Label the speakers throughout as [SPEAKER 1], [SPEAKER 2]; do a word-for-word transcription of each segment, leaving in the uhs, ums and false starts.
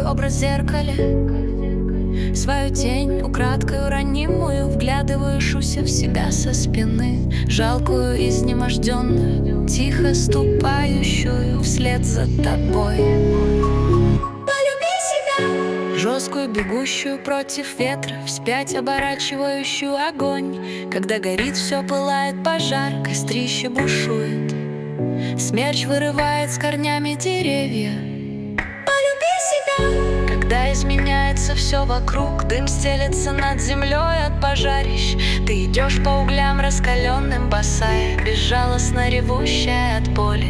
[SPEAKER 1] образ в зеркале, свою тень украдкой ранимую, вглядываешься в себя со спины, жалкую, изнеможденную, тихо ступающую вслед за тобой. Полюби себя, жесткую, бегущую против ветра, вспять оборачивающую огонь. Когда горит все, пылает пожар, кострище бушует, смерч вырывает с корнями деревья. Полюби себя, когда изменяется все вокруг, дым стелется над землей от пожарищ. Ты идешь по углям раскаленным, босая, безжалостно ревущая от боли.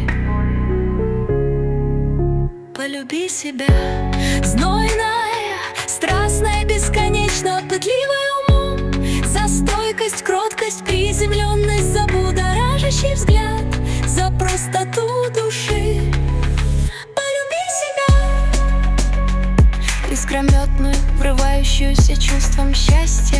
[SPEAKER 1] Полюби себя, знойная, страстная, бесконечно пытливая умом, за стойкость, кроткость, приземленность, за будоражащий взгляд, за простоту души. Полюби себя, искрометную, врывающуюся чувством счастья.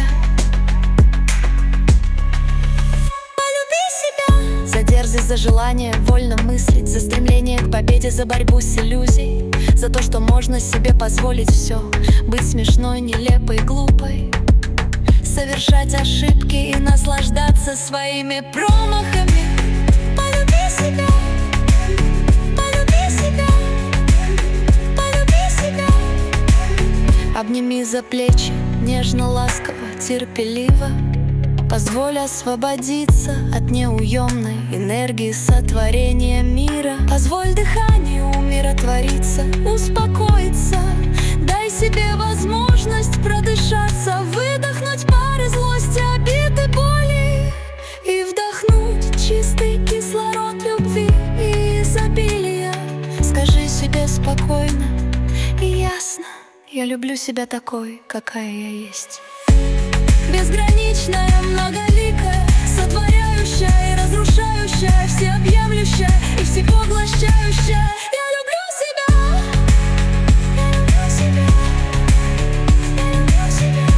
[SPEAKER 1] Полюби себя, за дерзость, за желание вольно мыслить, за стремление к победе, за борьбу с иллюзией, за то, что можно себе позволить все, быть смешной, нелепой, глупой, совершать ошибки и наслаждаться своими промахами. Полюби себя, полюби себя, полюби себя. Обними за плечи, нежно, ласково, терпеливо, позволь освободиться от неуемной энергии сотворения мира. Позволь дыханию умиротвориться, успокоиться. Дай себе возможность продышаться, выдохнуть пары злости, обиды, боли и вдохнуть чистый кислород любви и изобилия. Скажи себе спокойно и ясно: я люблю себя такой, какая я есть. Безграничная, многоликая, сотворяющая и разрушающая, всеобъемлющая и всепоглощающая. Я люблю себя, я люблю себя, я люблю себя,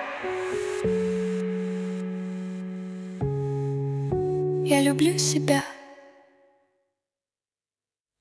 [SPEAKER 1] я люблю себя. Я люблю себя.